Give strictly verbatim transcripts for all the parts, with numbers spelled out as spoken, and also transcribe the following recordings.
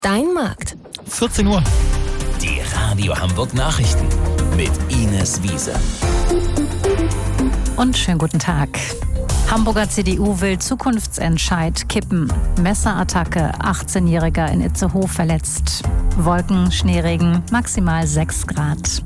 Dein Markt. vierzehn Uhr. Die Radio Hamburg Nachrichten mit Ines Wiese. Und schönen guten Tag. Hamburger C D U will Zukunftsentscheid kippen. Messerattacke, achtzehnjähriger in Itzehoe verletzt. Wolken, Schneeregen, maximal sechs Grad.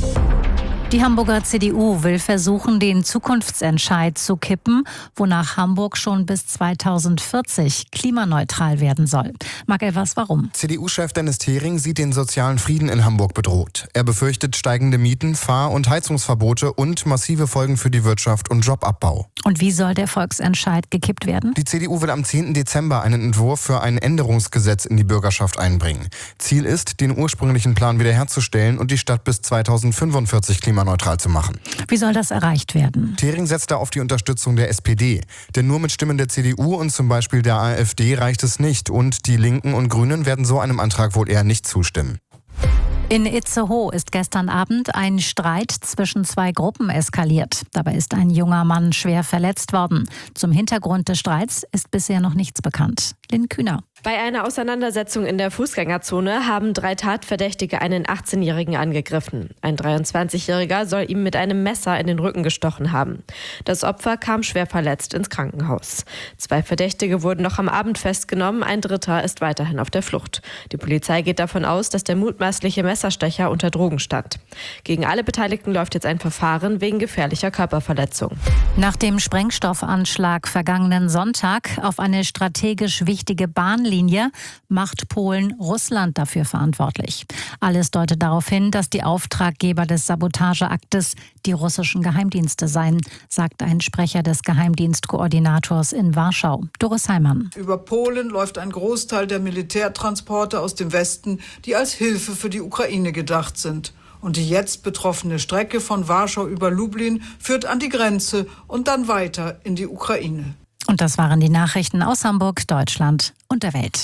Die Hamburger C D U will versuchen, den Zukunftsentscheid zu kippen, wonach Hamburg schon bis zweitausendvierzig klimaneutral werden soll. Marc Elvers, warum? C D U-Chef Dennis Thering sieht den sozialen Frieden in Hamburg bedroht. Er befürchtet steigende Mieten, Fahr- und Heizungsverbote und massive Folgen für die Wirtschaft und Jobabbau. Und wie soll der Volksentscheid gekippt werden? Die C D U will am zehnten Dezember einen Entwurf für ein Änderungsgesetz in die Bürgerschaft einbringen. Ziel ist, den ursprünglichen Plan wiederherzustellen und die Stadt bis zweitausendfünfundvierzig klimaneutral zu machen. Wie soll das erreicht werden? Thering setzt da auf die Unterstützung der S P D. Denn nur mit Stimmen der C D U und zum Beispiel der AfD reicht es nicht. Und die Linken und Grünen werden so einem Antrag wohl eher nicht zustimmen. In Itzehoe ist gestern Abend ein Streit zwischen zwei Gruppen eskaliert. Dabei ist ein junger Mann schwer verletzt worden. Zum Hintergrund des Streits ist bisher noch nichts bekannt. Lynn Kühner. Bei einer Auseinandersetzung in der Fußgängerzone haben drei Tatverdächtige einen achtzehnjährigen angegriffen. Ein dreiundzwanzigjähriger soll ihm mit einem Messer in den Rücken gestochen haben. Das Opfer kam schwer verletzt ins Krankenhaus. Zwei Verdächtige wurden noch am Abend festgenommen, ein dritter ist weiterhin auf der Flucht. Die Polizei geht davon aus, dass der mutmaßliche Messerstecher unter Drogen stand. Gegen alle Beteiligten läuft jetzt ein Verfahren wegen gefährlicher Körperverletzung. Nach dem Sprengstoffanschlag vergangenen Sonntag auf eine strategisch wichtige Bahnlinie macht Polen Russland dafür verantwortlich. Alles deutet darauf hin, dass die Auftraggeber des Sabotageaktes die russischen Geheimdienste seien, sagt ein Sprecher des Geheimdienstkoordinators in Warschau, Doris Heimann. Über Polen läuft ein Großteil der Militärtransporte aus dem Westen, die als Hilfe für die Ukraine gedacht sind. Und die jetzt betroffene Strecke von Warschau über Lublin führt an die Grenze und dann weiter in die Ukraine. Und das waren die Nachrichten aus Hamburg, Deutschland und der Welt.